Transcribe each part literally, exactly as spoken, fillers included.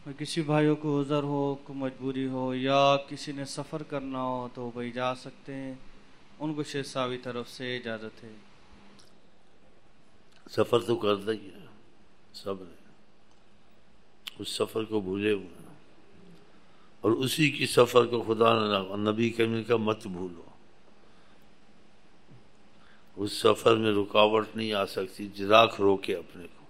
کسی بھائیوں کو عذر ہو، کو مجبوری ہو یا کسی نے سفر کرنا ہو تو بھائی جا سکتے ہیں، ان کو شیخ صاحب کی طرف سے اجازت ہے۔ سفر تو کرنا ہی ہے سب نے، اس سفر کو بھولے ہوئے ہیں، اور اسی کی سفر کو خدا نے نبی کریم کا مت بھولو۔ اس سفر میں رکاوٹ نہیں آ سکتی، راکھ روکے اپنے کو۔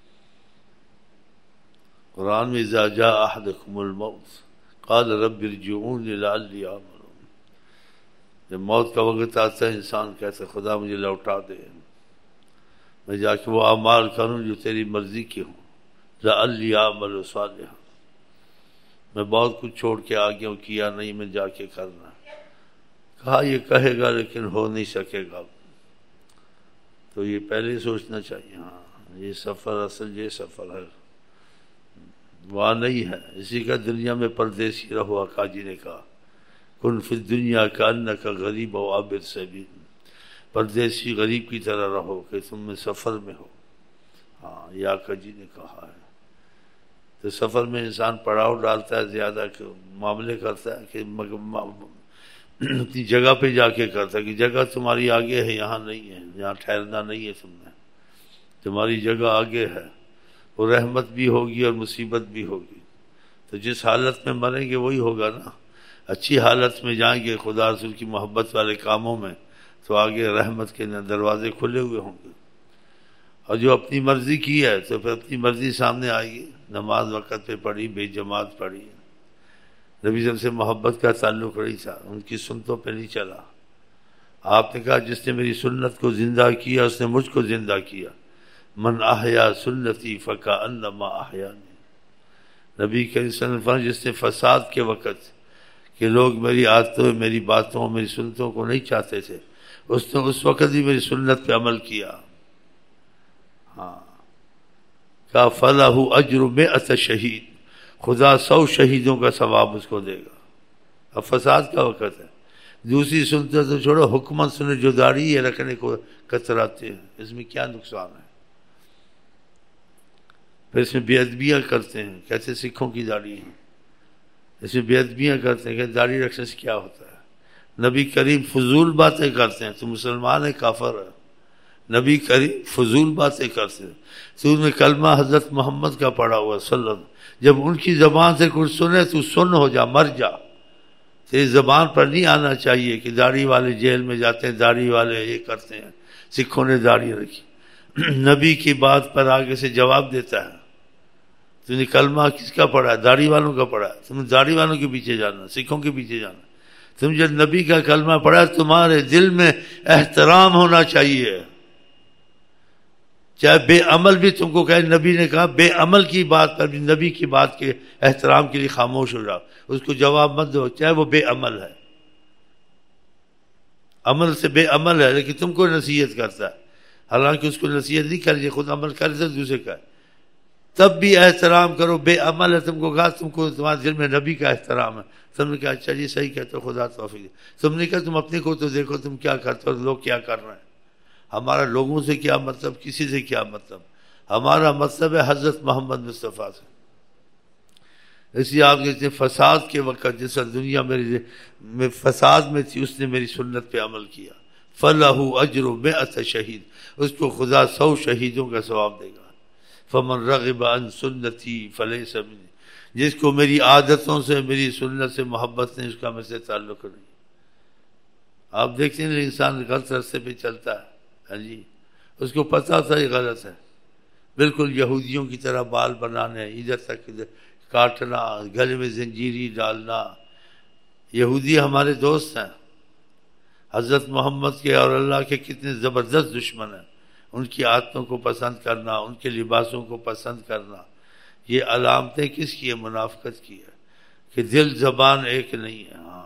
قرآن میں اذا جاء احدکم الموت قال رب ارجعون لعلی اعمل، جب موت کا وقت آتا ہے انسان کہتا ہے خدا مجھے لوٹا دے، میں جا کے وہ اعمال کروں جو تیری مرضی کے ہوں، لعلی اعمل صالحا، میں بہت کچھ چھوڑ کے آ گیا ہوں، کیا نہیں، میں جا کے کرنا۔ کہا یہ کہے گا لیکن ہو نہیں سکے گا، تو یہ پہلے ہی سوچنا چاہیے، ہاں یہ سفر اصل یہ سفر ہے، وہاں نہیں ہے۔ اسی کا دنیا میں پردیسی رہو، آقا جی نے کہا کن فی الدنیا کانک غریب و عابر سبیل، پردیسی غریب کی طرح رہو کہ تم میں سفر میں ہو، ہاں یہ آقا جی نے کہا ہے۔ تو سفر میں انسان پڑاؤ ڈالتا ہے، زیادہ معاملے کرتا ہے کہ اپنی جگہ پہ جا کے کرتا ہے کہ جگہ تمہاری آگے ہے، یہاں نہیں ہے، یہاں ٹھہرنا نہیں ہے، تم نے تمہاری جگہ آگے ہے، وہ رحمت بھی ہوگی اور مصیبت بھی ہوگی۔ تو جس حالت میں مریں گے وہی ہوگا نا، اچھی حالت میں جائیں گے خدا رسول کی محبت والے کاموں میں تو آگے رحمت کے دروازے کھلے ہوئے ہوں گے، اور جو اپنی مرضی کی ہے تو پھر اپنی مرضی سامنے آئے گی۔ نماز وقت پہ پڑھی، بے جماعت پڑھی، نبی صلی اللہ علیہ وسلم سے محبت کا تعلق نہیں تھا، ان کی سنتوں پہ نہیں چلا۔ آپ نے کہا جس نے میری سنت کو زندہ کیا اس نے مجھ کو زندہ کیا، من احیا سنتی فکأنما احیانی، نبی کریم صلی اللہ علیہ وسلم جس نے فساد کے وقت کہ لوگ میری عادتوں، میری باتوں، میری سنتوں کو نہیں چاہتے تھے، اس نے اس وقت بھی میری سنت پہ عمل کیا، ہاں کہا فلہ اجر مئۃ شہید، خدا سو شہیدوں کا ثواب اس کو دے گا۔ اب فساد کا وقت ہے، دوسری سنتے تو چھوڑو، حکومت سنے جو داڑھی یہ رکھنے کو کتراتے ہیں، اس میں کیا نقصان ہے؟ پھر اس میں بے ادبیاں کرتے ہیں، کہتے سکھوں کی داڑھی ہے، اس میں بے ادبیاں کرتے ہیں کہ داڑھی رکھنے سے کیا ہوتا ہے؟ نبی کریم فضول باتیں کرتے ہیں، تو مسلمان ہے کافر ہے؟ نبی کریم فضول باتیں کرتے ہیں، تو ان میں کلمہ حضرت محمد کا پڑھا ہوا صلی اللہ علیہ وسلم، جب ان کی زبان سے کچھ سنے تو سن ہو جا، مر جا، تیری زبان پر نہیں آنا چاہیے کہ داڑھی والے جیل میں جاتے ہیں، داڑھی والے یہ کرتے ہیں، سکھوں نے داڑھی رکھی۔ نبی کی بات پر آگے سے جواب دیتا ہے، تو نے کلمہ کس کا پڑھا ہے؟ داڑھی والوں کا پڑھا ہے، تم نے داڑھی والوں کے پیچھے جانا، سکھوں کے پیچھے جانا۔ تم جب نبی کا کلمہ پڑھا تمہارے دل میں احترام ہونا چاہیے، چاہے بے عمل بھی تم کو کہے، نبی نے کہا بے عمل کی بات پر بھی نبی کی بات کے احترام کے لیے خاموش ہو جاؤ، اس کو جواب مت دو، چاہے وہ بے عمل ہے، عمل سے بے عمل ہے لیکن تم کو نصیحت کرتا ہے، حالانکہ اس کو نصیحت نہیں کرنی، خود عمل کرتا دوسرے کا، تب بھی احترام کرو۔ بے عمل ہے، تم کو کہا تم کو تمہارے دل میں نبی کا احترام ہے، تم نے کہا اچھا جی صحیح کہتے ہو، خدا توفیق دے۔ تم نے کہا تم اپنے کو تو دیکھو تم کیا کرتے ہو، لوگ کیا کر رہے ہیں، ہمارا لوگوں سے کیا مطلب، کسی سے کیا مطلب، ہمارا مطلب ہے حضرت محمد مصطفیٰ سے۔ اس لیے آپ کہتے ہیں فساد کے وقت جس دنیا میری میں فساد میں تھی اس نے میری سنت پہ عمل کیا، فلہ اجر مئۃ شہید، اس کو خدا سو شہیدوں کا ثواب دے گا۔ فمن رغب عن سنتی فلیس منی، جس کو میری عادتوں سے میری سنت سے محبت نہیں، اس کا مجھ سے تعلق نہیں۔ آپ دیکھتے ہیں انسان غلط راستے پہ چلتا ہے، ہاں جی، اس کو پتہ تھا یہ غلط ہے، بالکل یہودیوں کی طرح بال بنانے، ادھر تک ادھر کاٹنا، گلے میں زنجیری ڈالنا۔ یہودی ہمارے دوست ہیں، حضرت محمد کے اور اللہ کے کتنے زبردست دشمن ہیں، ان کی عادتوں کو پسند کرنا، ان کے لباسوں کو پسند کرنا، یہ علامتیں کس کی ہے؟ منافقت کی ہے، کہ دل زبان ایک نہیں ہے۔ ہاں،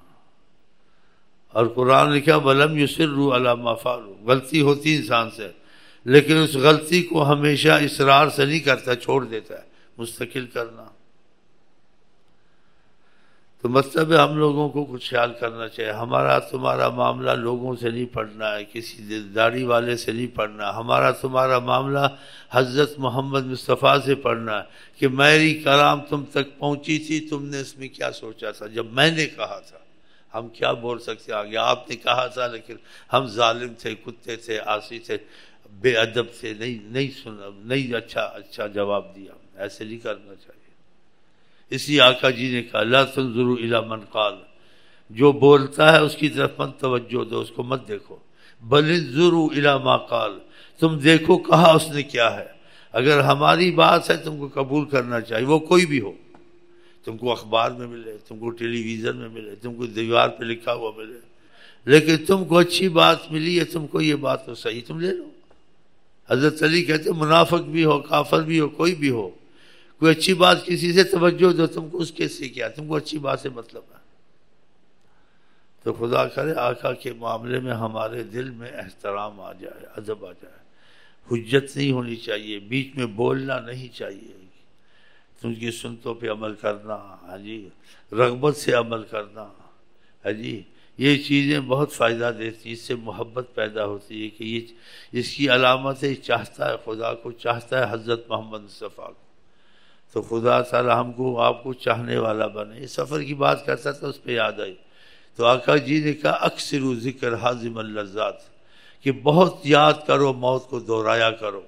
اور قرآن نے کہا وَلَمْ يُصِرُّوا عَلَىٰ مَا فَعَلُوا، غلطی ہوتی انسان سے لیکن اس غلطی کو ہمیشہ اصرار سے نہیں کرتا، چھوڑ دیتا ہے، مستقل کرنا۔ تو مطلب ہے ہم لوگوں کو کچھ خیال کرنا چاہیے. ہمارا تمہارا معاملہ لوگوں سے نہیں پڑھنا ہے، کسی داڑھی والے سے نہیں پڑھنا. ہمارا تمہارا معاملہ حضرت محمد مصطفیٰ سے پڑھنا ہے کہ میری کلام تم تک پہنچی تھی، تم نے اس میں کیا سوچا تھا جب میں نے کہا تھا. ہم کیا بول سکتے آگے؟ آپ نے کہا تھا لیکن ہم ظالم تھے، کتے تھے، عاصی تھے، بے ادب تھے، نہیں نہیں سنا، نہیں اچھا اچھا جواب دیا. ایسے نہیں کرنا چاہیے. اسی آقا جی نے کہا لا تنظروا الی من قال، جو بولتا ہے اس کی طرف مت توجہ دو، اس کو مت دیکھو. بل انظروا الی ما قال، تم دیکھو کہا اس نے کیا ہے. اگر ہماری بات ہے تم کو قبول کرنا چاہیے، وہ کوئی بھی ہو. تم کو اخبار میں ملے، تم کو ٹیلی ویژن میں ملے، تم کو دیوار پہ لکھا ہوا ملے، لیکن تم کو اچھی بات ملی ہے، تم کو یہ بات تو صحیح، تم لے لو. حضرت علی کہتے منافق بھی ہو، کافر بھی ہو، کوئی بھی ہو، کوئی اچھی بات کسی سے توجہ دو، تم کو اس کے سے کیا، تم کو اچھی بات سے مطلب ہے. تو خدا کرے آقا کے معاملے میں ہمارے دل میں احترام آ جائے، ادب آ جائے. حجت نہیں ہونی چاہیے، بیچ میں بولنا نہیں چاہیے. تم کی سنتوں پہ عمل کرنا، ہاں جی، رغبت سے عمل کرنا، ہاں جی، یہ چیزیں بہت فائدہ دیتی. اس سے محبت پیدا ہوتی ہے کہ یہ اس کی علامت ہے، چاہتا ہے خدا کو، چاہتا ہے حضرت محمد مصطفیٰ کو. تو خدا تعالی ہم کو آپ کو چاہنے والا بنے. یہ سفر کی بات کرتا تھا، اس پہ یاد آئی. تو آقا جی نے کہا اکثروا ذکر حازم اللذات، کہ بہت یاد کرو، موت کو دہرایا کرو.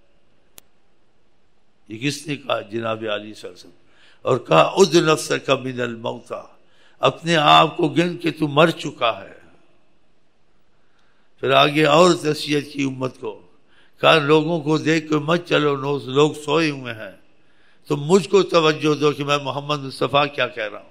یہ کس نے کہا؟ جناب علی صلی اللہ علیہ وسلم. اور کہا اذ نفسک من الموتى، اپنے آپ کو گن کہ تو مر چکا ہے. پھر آگے اور نصیحت کی امت کو، کہا لوگوں کو دیکھ کے مت چلو، لوگ سوئے ہوئے ہیں، تو مجھ کو توجہ دو کہ میں محمد مصطفیٰ کیا کہہ رہا ہوں.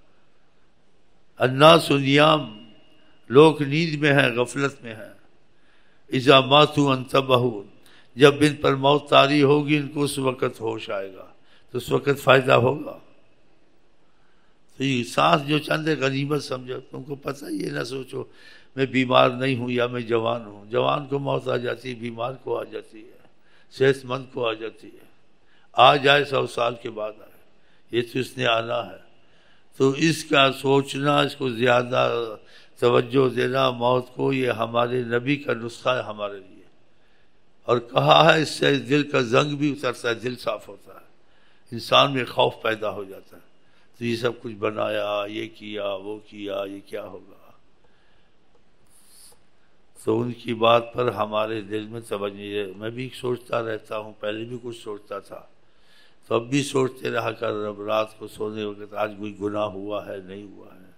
الناس نیام، لوگ نیند میں ہیں، غفلت میں ہیں. اذا ماتوا انتبہوا، جب ان پر موت طاری ہوگی ان کو اس وقت ہوش آئے گا، تو اس وقت فائدہ ہوگا. تو یہ سانس جو چند غنیمت سمجھو. تم کو پتہ، یہ نہ سوچو میں بیمار نہیں ہوں یا میں جوان ہوں. جوان کو موت آ جاتی ہے، بیمار کو آ جاتی ہے، صحت مند کو آ جاتی ہے. آ جائے سو سال کے بعد آئے، یہ تو اس نے آنا ہے. تو اس کا سوچنا، اس کو زیادہ توجہ دینا موت کو، یہ ہمارے نبی کا نسخہ ہے ہمارے لیے. اور کہا ہے اس سے دل کا زنگ بھی اترتا ہے، دل صاف ہوتا ہے، انسان میں خوف پیدا ہو جاتا ہے. تو یہ سب کچھ بنایا، یہ کیا، وہ کیا، یہ کیا ہوگا. تو ان کی بات پر ہمارے دل میں توجہ ہے. میں بھی سوچتا رہتا ہوں، پہلے بھی کچھ سوچتا تھا، تو اب بھی سوچتے رہا کر. اب رات کو سونے وقت آج کوئی گناہ ہوا ہے نہیں ہوا ہے،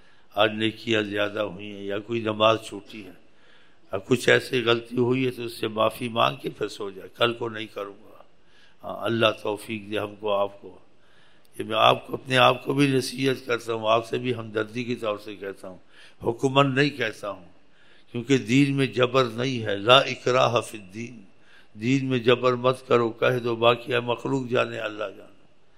آج نیکیاں زیادہ ہوئی ہیں یا کوئی نماز چھوٹی ہے، اب کچھ ایسی غلطی ہوئی ہے تو اس سے معافی مانگ کے پھر سو جائے، کل کو نہیں کروں گا. ہاں اللہ توفیق دے ہم کو، آپ کو. یہ میں آپ کو اپنے آپ کو بھی نصیحت کرتا ہوں، آپ سے بھی ہمدردی کی طور سے کہتا ہوں، حکمن نہیں کہتا ہوں، کیونکہ دین میں جبر نہیں ہے. لا اکراہ فی الدین، دین میں جبر مت کرو، کہہ دو، باقی ہے مخلوق جانے، اللہ جانے.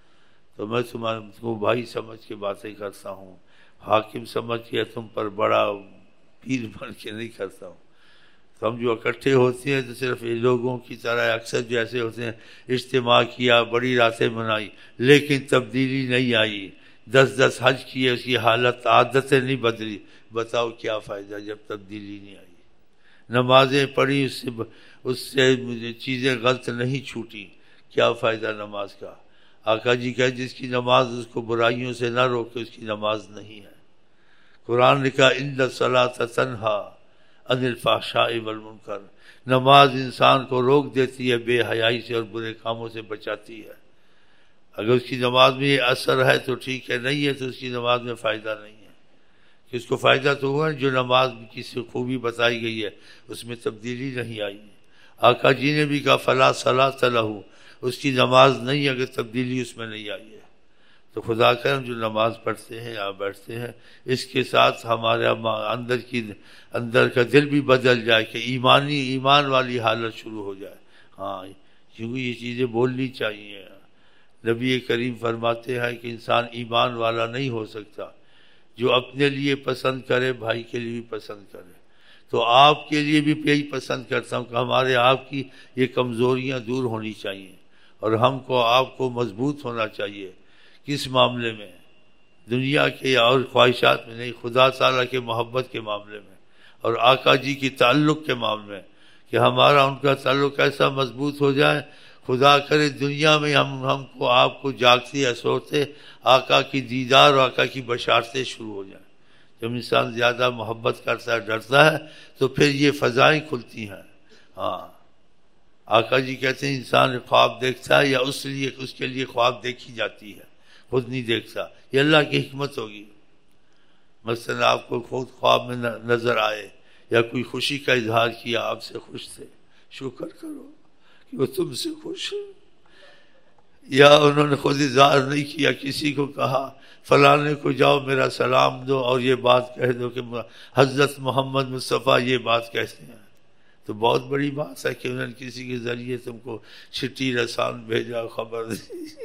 تو میں تمہارے کو بھائی سمجھ کے باتیں کرتا ہوں، حاکم سمجھ کے تم پر بڑا پیر بن کے نہیں کرتا ہوں. تو ہم جو اکٹھے ہوتے ہیں تو صرف یہ لوگوں کی طرح اکثر جو ایسے ہوتے ہیں، اجتماع کیا، بڑی راتیں منائی، لیکن تبدیلی نہیں آئی. دس دس حج کیے، اس کی حالت عادتیں نہیں بدلی. بتاؤ کیا فائدہ جب تبدیلی نہیں آئی. نمازیں پڑھی، اس سے اس سے چیزیں غلط نہیں چھوٹی، کیا فائدہ نماز کا. آقا جی کہے جس کی نماز اس کو برائیوں سے نہ روکے اس کی نماز نہیں ہے. قرآن نے کہا ان الصلاۃ تنہی عن الفحشاء والمنکر، نماز انسان کو روک دیتی ہے بے حیائی سے اور برے کاموں سے بچاتی ہے. اگر اس کی نماز میں یہ اثر ہے تو ٹھیک ہے، نہیں ہے تو اس کی نماز میں فائدہ نہیں ہے. کہ اس کو فائدہ تو ہوا جو نماز کی خوبی بتائی گئی ہے اس میں تبدیلی نہیں آئی. آقا جی نے بھی کہا فلا صلاۃ لہ، اس کی نماز نہیں اگر تبدیلی اس میں نہیں آئی ہے. تو خدا کرم جو نماز پڑھتے ہیں یا بیٹھتے ہیں، اس کے ساتھ ہمارے اندر کی اندر کا دل بھی بدل جائے کہ ایمانی ایمان والی حالت شروع ہو جائے. ہاں کیونکہ یہ چیزیں بولنی چاہیے. نبی کریم فرماتے ہیں کہ انسان ایمان والا نہیں ہو سکتا جو اپنے لیے پسند کرے بھائی کے لیے بھی پسند کرے. تو آپ کے لیے بھی یہی پسند کرتا ہوں کہ ہمارے آپ کی یہ کمزوریاں دور ہونی چاہیے اور ہم کو آپ کو مضبوط ہونا چاہیے. کس معاملے میں؟ دنیا کے اور خواہشات میں نہیں، خدا تعالیٰ کے محبت کے معاملے میں اور آقا جی کی تعلق کے معاملے میں کہ ہمارا ان کا تعلق ایسا مضبوط ہو جائے، خدا کرے دنیا میں ہم ہم کو آپ کو جاگتے یا سوتے آقا کی دیدار اور آقا کی بشارتیں شروع ہو جائیں۔ جب انسان زیادہ محبت کرتا ہے، ڈرتا ہے، تو پھر یہ فضائیں کھلتی ہیں۔ ہاں، آقا جی کہتے ہیں انسان خواب دیکھتا ہے یا اس لیے اس کے لیے خواب دیکھی جاتی ہے، خود نہیں دیکھتا، یہ اللہ کی حکمت ہوگی۔ مثلا آپ کو خود خواب میں نظر آئے یا کوئی خوشی کا اظہار کیا، آپ سے خوش تھے، شکر کرو کہ وہ تم سے خوش ہے۔ یا انہوں نے خود اظہار نہیں کیا، کسی کو کہا فلانے کو جاؤ میرا سلام دو اور یہ بات کہہ دو کہ حضرت محمد مصطفیٰ یہ بات کہتے ہیں، تو بہت بڑی بات ہے کہ انہوں نے کسی کے ذریعے تم کو چٹھی رسان بھیجا، خبر دی،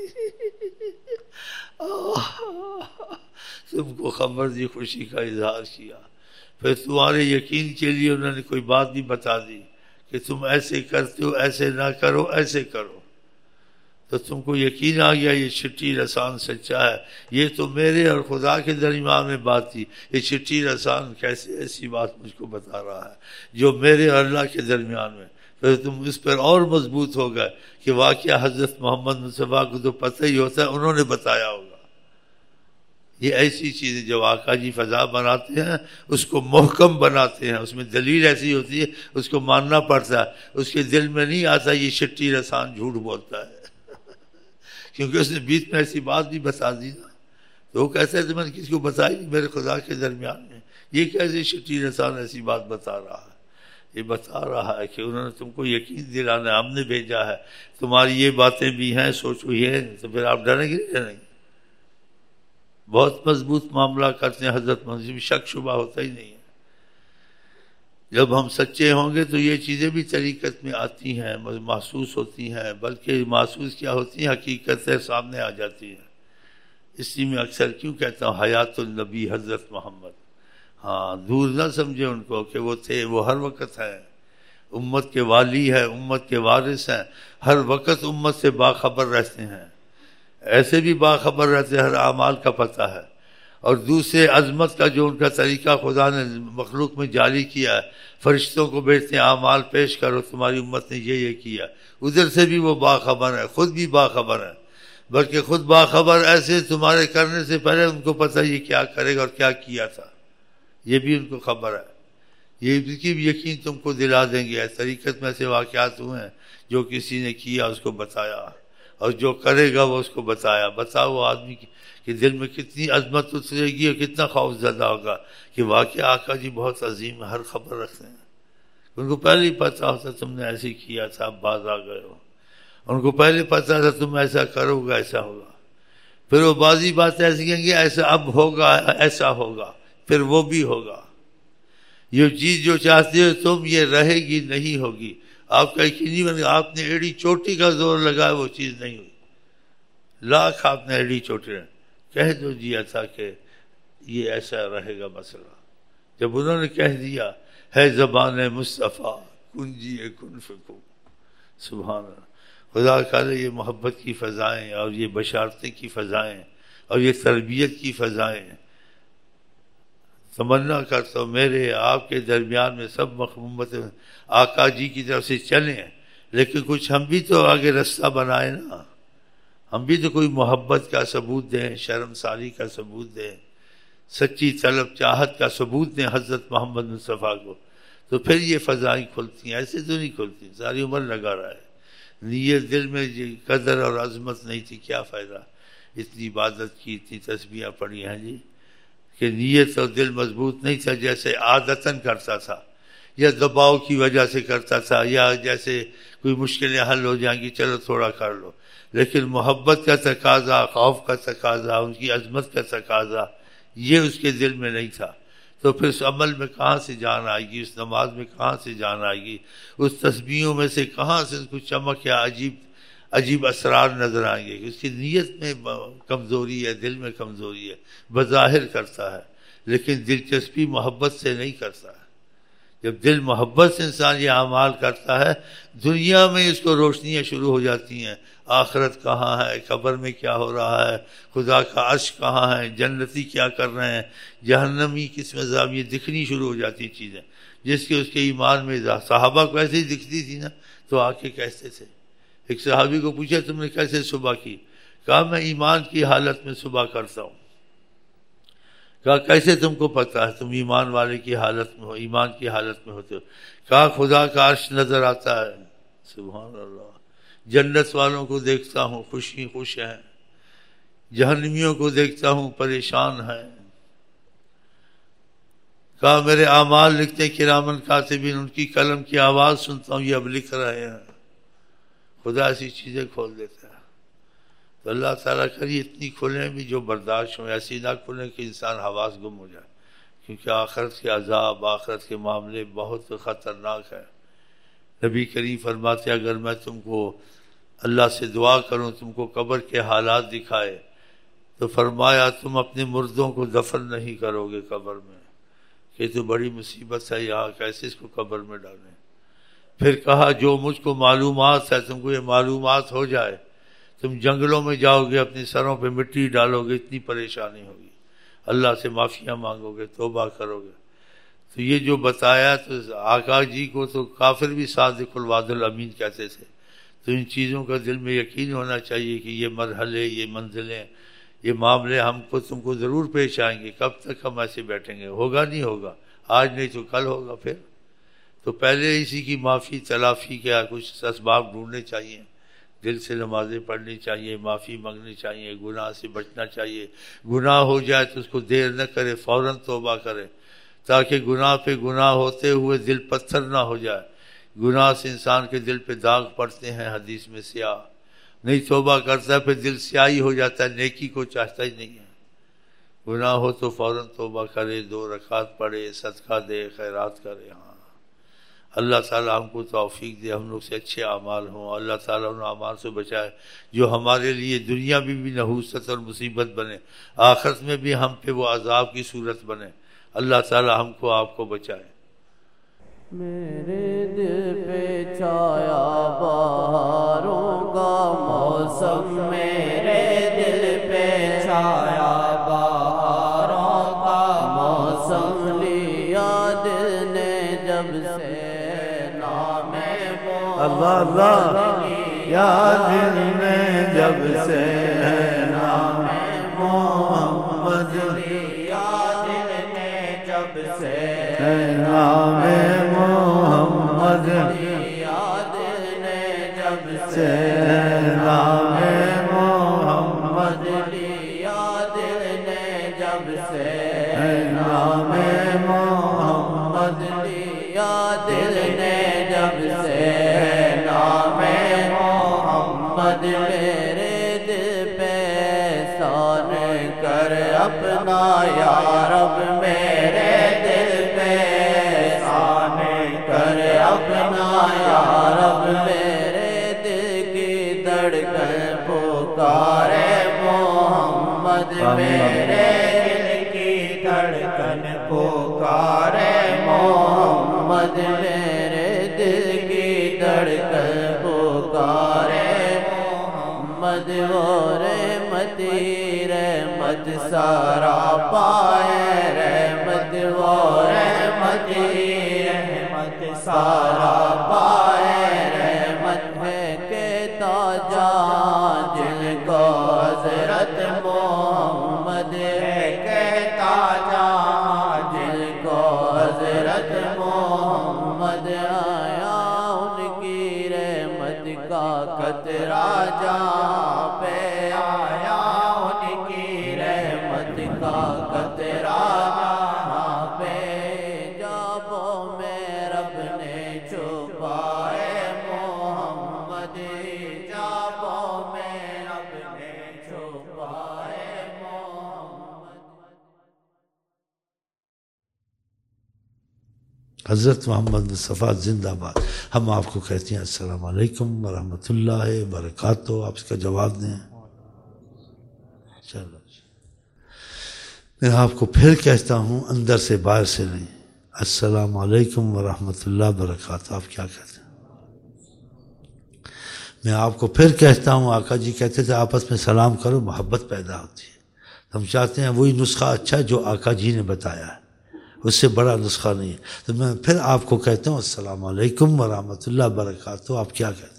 تم کو خبر دی، خوشی کا اظہار کیا، پھر تمہارے یقین کے لیے انہوں نے کوئی بات بھی بتا دی کہ تم ایسے کرتے ہو، ایسے نہ کرو، ایسے کرو، تو تم کو یقین آ گیا یہ چٹھی رسان سچا ہے، یہ تو میرے اور خدا کے درمیان میں بات تھی، یہ چٹھی رسان کیسے ایسی بات مجھ کو بتا رہا ہے جو میرے اور اللہ کے درمیان میں، پھر تم اس پر اور مضبوط ہو گئے کہ واقعہ حضرت محمد مصطفیٰ کو تو پتہ ہی ہوتا ہے، انہوں نے بتایا ہوگا۔ یہ ایسی چیزیں جب آقا جی فضا بناتے ہیں اس کو محکم بناتے ہیں، اس میں دلیل ایسی ہوتی ہے اس کو ماننا پڑتا ہے، اس کے دل میں نہیں آتا یہ چٹھی رسان جھوٹ بولتا ہے کیونکہ اس نے بیچ میں ایسی بات بھی بتا دی نا، تو وہ کہتا ہے تو میں نے کسی کو بتائی نہیں میرے خدا کے درمیان میں، یہ کیسے چٹھی رسان ایسی بات بتا رہا ہے؟ یہ بتا رہا ہے کہ انہوں نے تم کو یقین دلانا، ہم نے بھیجا ہے، تمہاری یہ باتیں بھی ہیں، سوچو یہ، تو پھر آپ ڈریں گے نہیں ڈریں گے؟ بہت مضبوط معاملہ کرتے ہیں حضرت منظم، شک شبہ ہوتا ہی نہیں ہے۔ جب ہم سچے ہوں گے تو یہ چیزیں بھی طریقت میں آتی ہیں، محسوس ہوتی ہیں، بلکہ محسوس کیا ہوتی ہیں، حقیقت سامنے آ جاتی ہیں۔ اسی میں اکثر کیوں کہتا ہوں حیات النبی حضرت محمد، ہاں دور نہ سمجھے ان کو کہ وہ تھے، وہ ہر وقت ہیں، امت کے والی ہے، امت کے وارث ہیں، ہر وقت امت سے باخبر رہتے ہیں، ایسے بھی باخبر رہتے، ہر اعمال کا پتہ ہے، اور دوسرے عظمت کا جو ان کا طریقہ خدا نے مخلوق میں جاری کیا ہے، فرشتوں کو بھیجتے ہیں اعمال پیش کرو تمہاری امت نے یہ یہ کیا، ادھر سے بھی وہ باخبر ہے، خود بھی باخبر ہے، بلکہ خود باخبر ایسے تمہارے کرنے سے پہلے ان کو پتہ یہ کیا کرے گا اور کیا کیا تھا، یہ بھی ان کو خبر ہے، یہ اس کی بھی یقین تم کو دلا دیں گے۔ طریقت میں ایسے واقعات ہوئے ہیں جو کسی نے کیا اس کو بتایا، اور جو کرے گا وہ اس کو بتایا، بتاؤ وہ آدمی کی کہ دل میں کتنی عظمت اترے گی اور کتنا خوف زدہ ہوگا کہ واقعہ آقا جی بہت عظیم ہے، ہر خبر رکھتے ہیں، ان کو پہلے ہی پتہ ہوتا تم نے ایسے کیا تھا، اب باز آ گئے ہو، ان کو پہلے پتہ تھا تم ایسا کرو گا ایسا ہوگا، پھر وہ بازی باتیں ایسی کہیں گے ایسا اب ہوگا ایسا ہوگا، پھر وہ بھی ہوگا، یہ چیز جو چاہتے ہو تم یہ رہے گی نہیں ہوگی، آپ کا یقینی بن آپ نے ایڑی چوٹی کا زور لگایا وہ چیز نہیں ہوئی، لاکھ آپ نے ایڑی چوٹی کہہ دو دیا تھا کہ یہ ایسا رہے گا مسئلہ، جب انہوں نے کہہ دیا ہے زبان مصطفیٰ کنجی کن فکو، سبحان اللہ، خدا کرے یہ محبت کی فضائیں اور یہ بشارتیں کی فضائیں اور یہ تربیت کی فضائیں، تمنا کرتا ہوں میرے آپ کے درمیان میں سب مخمومت آقا جی کی طرف سے چلیں، لیکن کچھ ہم بھی تو آگے رستہ بنائیں نا، ہم بھی تو کوئی محبت کا ثبوت دیں، شرم ساری کا ثبوت دیں، سچی طلب چاہت کا ثبوت دیں حضرت محمد مصطفیٰ کو، تو پھر یہ فضائیں کھلتی ہیں، ایسے تو نہیں کھلتی، ساری عمر لگا رہا ہے، نیت دل میں قدر اور عظمت نہیں تھی، کیا فائدہ، اتنی عبادت کی، اتنی تسبیحیں پڑھی ہیں جی، کہ نیت اور دل مضبوط نہیں تھا، جیسے عادتاً کرتا تھا یا دباؤ کی وجہ سے کرتا تھا، یا جیسے کوئی مشکلیں حل ہو جائیں گی چلو تھوڑا کر لو، لیکن محبت کا تقاضا، خوف کا تقاضا، ان کی عظمت کا تقاضا یہ اس کے دل میں نہیں تھا، تو پھر اس عمل میں کہاں سے جان آئے گی، اس نماز میں کہاں سے جان آئے گی، اس تسبیحوں میں سے کہاں سے اس کو چمک یا عجیب عجیب اسرار نظر آئیں گے، اس کی نیت میں کمزوری ہے، دل میں کمزوری ہے، بظاہر کرتا ہے لیکن دلچسپی محبت سے نہیں کرتا ہے، جب دل محبت سے انسان یہ اعمال کرتا ہے، دنیا میں اس کو روشنیاں شروع ہو جاتی ہیں، آخرت کہاں ہے، قبر میں کیا ہو رہا ہے، خدا کا عرش کہاں ہے، جنتی کیا کر رہے ہیں، جہنمی کس میں عذاب، یہ دکھنی شروع ہو جاتی چیزیں، جس کے اس کے ایمان میں اضافہ۔ صحابہ کو ایسے ہی دکھتی تھی نا، تو آ کے کہتے تھے، ایک صحابی کو پوچھا تم نے کیسے صبح کی؟ کہا میں ایمان کی حالت میں صبح کرتا ہوں۔ کہا کیسے تم کو پتہ ہے تم ایمان والے کی حالت میں ہو، ایمان کی حالت میں ہوتے ہو؟ کہا خدا کا عرش نظر آتا ہے، سبحان اللہ، جنت والوں کو دیکھتا ہوں خوشی خوش ہیں، جہنمیوں کو دیکھتا ہوں پریشان ہیں۔ کہا میرے اعمال لکھتے کرامن کاتبین، ان کی قلم کی آواز سنتا ہوں، یہ اب لکھ رہے ہیں۔ خدا ایسی چیزیں کھول دیتا ہے، تو اللہ تعالیٰ کریے اتنی کھلیں بھی جو برداشت ہوں، ایسی نہ کھلیں کہ انسان حواس گم ہو جائے، کیونکہ آخرت کے عذاب، آخرت کے معاملے بہت خطرناک ہیں۔ نبی کریم فرماتے اگر میں تم کو اللہ سے دعا کروں تم کو قبر کے حالات دکھائے، تو فرمایا تم اپنے مردوں کو دفن نہیں کرو گے قبر میں، یہ تو بڑی مصیبت ہے، یہاں کیسے اس کو قبر میں ڈالیں۔ پھر کہا جو مجھ کو معلومات ہے، تم کو یہ معلومات ہو جائے، تم جنگلوں میں جاؤ گے، اپنے سروں پہ مٹی ڈالو گے، اتنی پریشانی ہوگی، اللہ سے معافیاں مانگو گے، توبہ کرو گے۔ تو یہ جو بتایا، تو آقا جی کو تو کافر بھی صادق الوعد الامین کہتے تھے، تو ان چیزوں کا دل میں یقین ہونا چاہیے کہ یہ مرحلے، یہ منزلیں، یہ معاملے ہم کو تم کو ضرور پیش آئیں گے۔ کب تک ہم ایسے بیٹھیں گے؟ ہوگا نہیں ہوگا، آج نہیں تو کل ہوگا۔ پھر تو پہلے اسی کی معافی تلافی کے کچھ اسباب ڈھونڈنے چاہیے، دل سے نمازیں پڑھنی چاہیے، معافی مانگنی چاہیے، گناہ سے بچنا چاہیے، گناہ ہو جائے تو اس کو دیر نہ کرے، فوراً توبہ کرے، تاکہ گناہ پہ گناہ ہوتے ہوئے دل پتھر نہ ہو جائے۔ گناہ سے انسان کے دل پہ داغ پڑتے ہیں، حدیث میں سیاہ، نہیں توبہ کرتا ہے پھر دل سیاہی ہو جاتا ہے، نیکی کو چاہتا ہی نہیں ہے۔ گناہ ہو تو فوراً توبہ کرے، دو رکعت پڑھے، صدقہ دے، خیرات کرے۔ ہاں اللہ تعالیٰ ہم کو توفیق دے، ہم لوگ سے اچھے اعمال ہوں، اللہ تعالیٰ ان اعمال سے بچائے جو ہمارے لیے دنیا میں بھی نحوست اور مصیبت بنے، آخرت میں بھی ہم پہ وہ عذاب کی صورت بنے۔ اللہ تعالیٰ ہم کو آپ کو بچائے۔ میرے دل پہ چھایا بہاروں کا موسم، میرے دل پہ چھایا بہاروں کا موسم، لیا دل نے جب سے نام اللہ اللہ، یا دل نے جب سے نام محمد، لیا دل نے جب سے نام محمد، لیا دل نے جب سے نام محمد، لیا دل نے جب سے نام محمد، لیا دل نے جب سے نام محمد، میرے دل پہ احسان کر اپنا یا رب، میرے دل پہ احسان کر اپنا یا رب، میرے دل کی دھڑکن پکارے محمد، میرے دل کی دھڑکن پکارے محمد، میرے دل کی دھڑکن پکارے محمد، وہ رحمتی رحمت سارا پائے، رحمت وہ رحمتی رحمت سارا پائے، رحمت ہے کہ تاجا جن کو حضرت محمد ہے، کہ تاجا جن کو حضرت محمد، آیا ان کی رحمت کا قطرہ جہاں پہ، آیا ان کی رحمت کا قطرہ جہاں پہ، جابوں میں رب نے چھپائے محمد، جابوں میں رب نے چھپائے محمد۔ حضرت محمد مصطفیٰ زندہ باد۔ ہم آپ کو کہتے ہیں السلام علیکم ورحمۃ اللہ وبرکاتہ، آپ اس کا جواب دیں۔ چلو میں آپ کو پھر کہتا ہوں، اندر سے باہر سے نہیں، السلام علیکم ورحمۃ اللہ وبرکاتہ، آپ کیا کہتے ہیں؟ میں آپ کو پھر کہتا ہوں، آقا جی کہتے تھے آپس میں سلام کرو محبت پیدا ہوتی ہے، ہم چاہتے ہیں وہی نسخہ اچھا ہے جو آقا جی نے بتایا ہے، اس سے بڑا نسخہ نہیں ہے۔ تو میں پھر آپ کو کہتا ہوں السلام علیکم ورحمۃ اللہ وبرکاتہ، آپ کیا کہتے ہیں؟